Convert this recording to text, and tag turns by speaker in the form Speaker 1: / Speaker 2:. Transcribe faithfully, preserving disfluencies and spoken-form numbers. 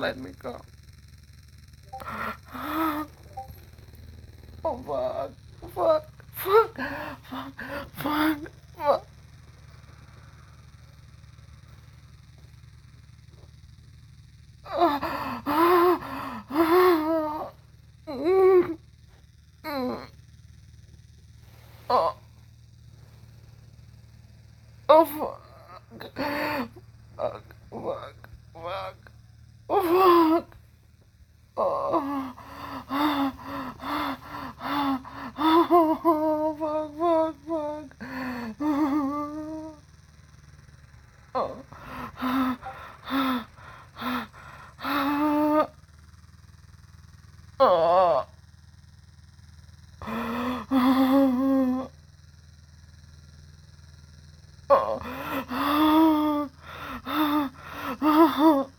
Speaker 1: let me go. Oh, fuck. Fuck. Fuck. Fuck. Fuck. Fuck. Oh. Oh, fuck. Fuck. Fuck. Fuck. Fuck. Oh. Oh, fuck, fuck, fuck. Oh. Oh. Oh.